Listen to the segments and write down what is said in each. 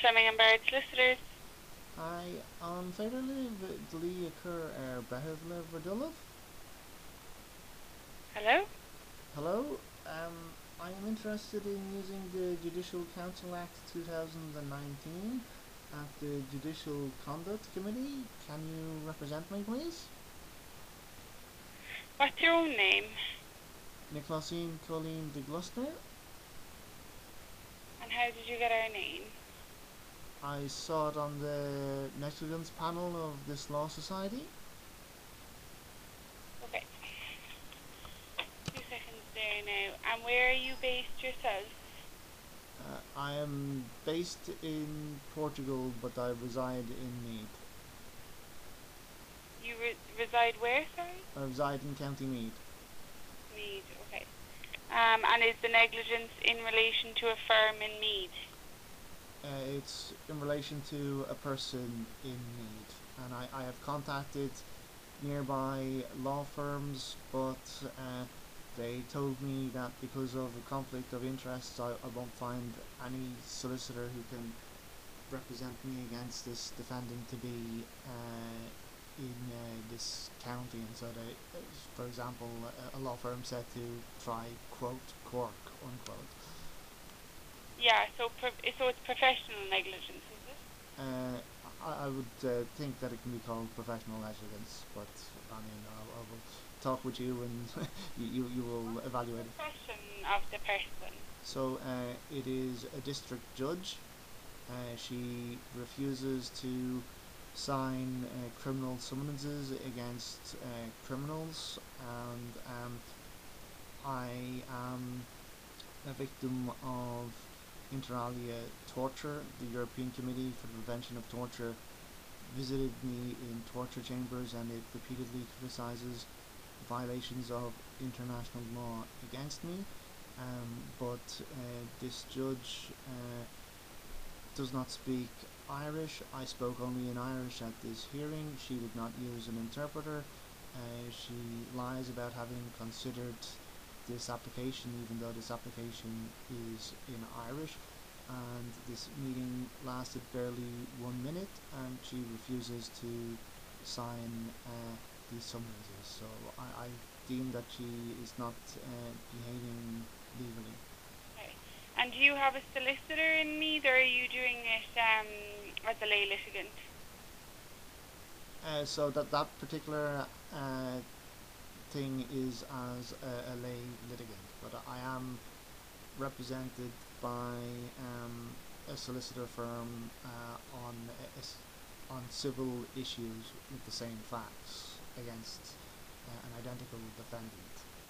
Fleming and Barrett Solicitors. I an féidirlih dlí a chur bretheh le bhrdullah. Hello? Hello, I am interested in using the Judicial Council Act 2019 at the Judicial Conduct Committee. Can you represent me, please? What's your own name? Nicolásine Colleen de Gloucester. And how did you get our name? I saw it on the negligence panel of this law society. Okay. 2 seconds there now. And where are you based yourself? I am based in Portugal, but I reside in Meath. You reside where, sorry? I reside in County Meath. Meath, okay. And is the negligence in relation to a firm in Meath? It's in relation to a person in need, and I have contacted nearby law firms, but they told me that because of a conflict of interest, I won't find any solicitor who can represent me against this defendant to be in this county, and so they, for example, a law firm said to try quote Cork unquote. Yeah, so it's professional negligence, is it? I would think that it can be called professional negligence, but I mean, I will talk with you and you will evaluate it. Profession of the person. So it is a district judge. She refuses to sign criminal summonses against criminals, and I am a victim of inter alia torture. The European Committee for the Prevention of Torture visited me in torture chambers, and it repeatedly criticises violations of international law against me. But this judge does not speak Irish. I spoke only in Irish at this hearing. She would not use an interpreter. She lies about having considered this application, even though this application is in Irish, and this meeting lasted barely 1 minute, and she refuses to sign these summonses. So I deem that she is not behaving legally. Okay. And do you have a solicitor in Meath, or are you doing it as a lay litigant? So that particular thing is as a lay litigant, but I am represented by a solicitor firm on civil issues with the same facts against an identical defendant.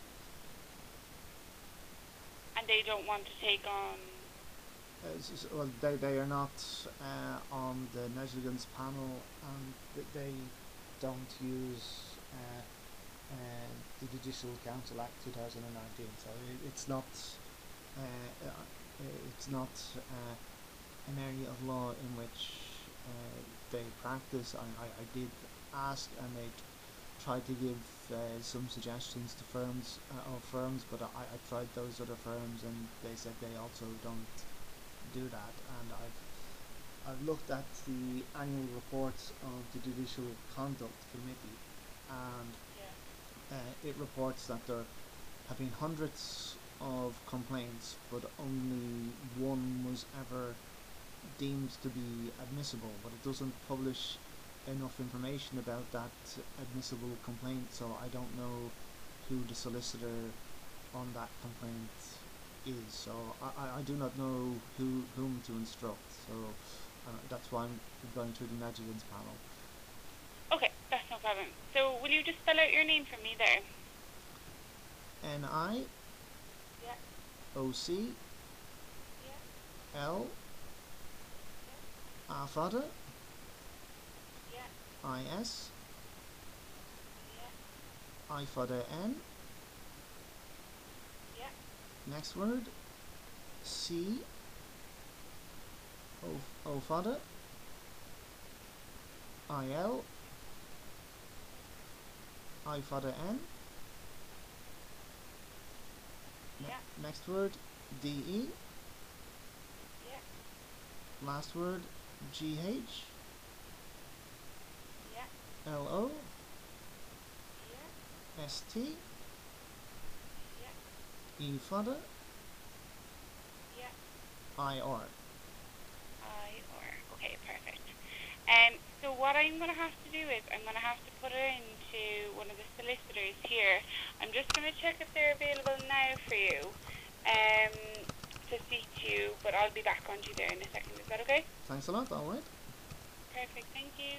And they don't want to take on. Well, they are not on the negligence panel, and they don't use the Judicial Council Act 2019. So it's not an area of law in which they practice. I did ask, and they tried to give some suggestions to firms, but I tried those other firms, and they said they also don't do that. And I've looked at the annual reports of the Judicial Conduct Committee, and it reports that there have been hundreds of complaints, but only one was ever deemed to be admissible, but it doesn't publish enough information about that admissible complaint, so I don't know who the solicitor on that complaint is. So I do not know whom to instruct, so that's why I'm going through the negligence panel. Okay, that's no problem. So will you just spell out your name for me there? N-I Yeah. O-C Yeah. L Afada Yeah. I-S Yeah. Ifada N. Yeah. Next word C Ofada I-L Ifada N. Yeah. Next word D-E Yeah. last word, GH, Yeah. LO, Yeah. ST, Yeah. E further, Yeah. IR. Okay, perfect. So what I'm going to have to do is I'm going to have to put it into one of the solicitors here. I'm just going to check if they're available now for you to speak to you, but I'll be back on to you there in a second. Is that okay? Thanks a lot, alright. Perfect, thank you.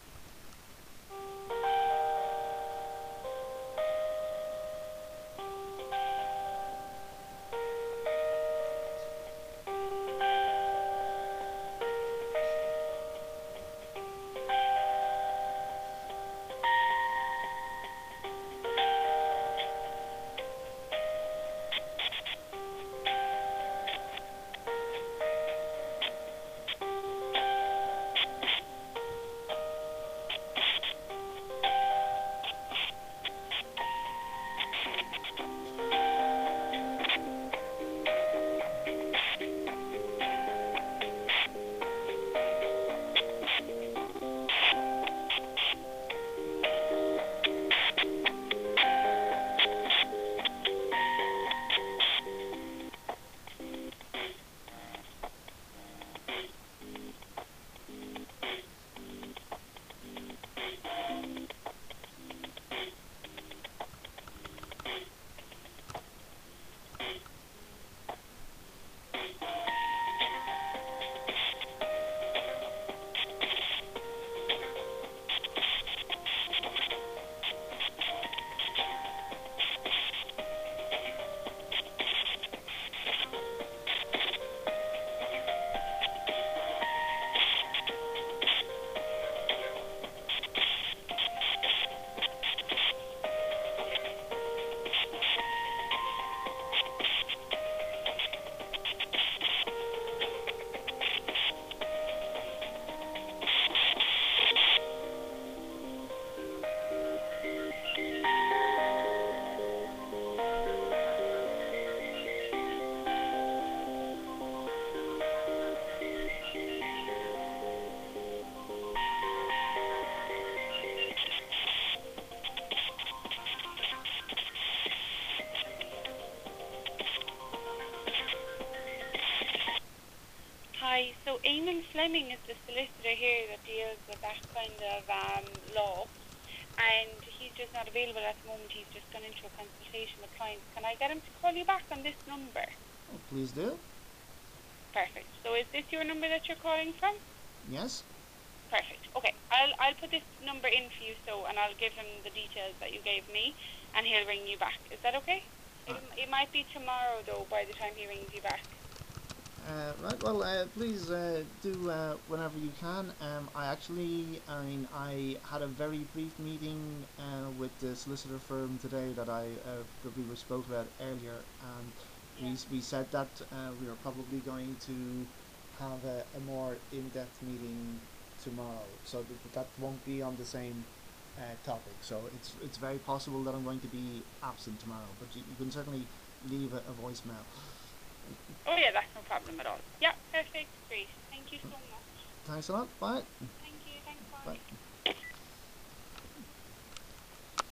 Hi, so Eamon Fleming is the solicitor here that deals with that kind of law, and he's just not available at the moment. He's just gone into a consultation with clients. Can I get him to call you back on this number? Oh, please do. Perfect. So is this your number that you're calling from? Yes? Perfect. Okay, I'll put this number in for you, and I'll give him the details that you gave me, and he'll ring you back. Is that okay? It might be tomorrow, though, by the time he rings you back. Right, well, please do whenever you can. I had a very brief meeting with the solicitor firm today that we spoke about earlier, and we said that we are probably going to have a more in-depth meeting tomorrow, so that won't be on the same topic. So it's very possible that I'm going to be absent tomorrow, but you can certainly leave a voicemail. Oh yeah, that's no problem at all. Yeah, perfect, great. Thank you so much. Thanks a lot. Bye. Thank you, thanks, bye. Bye.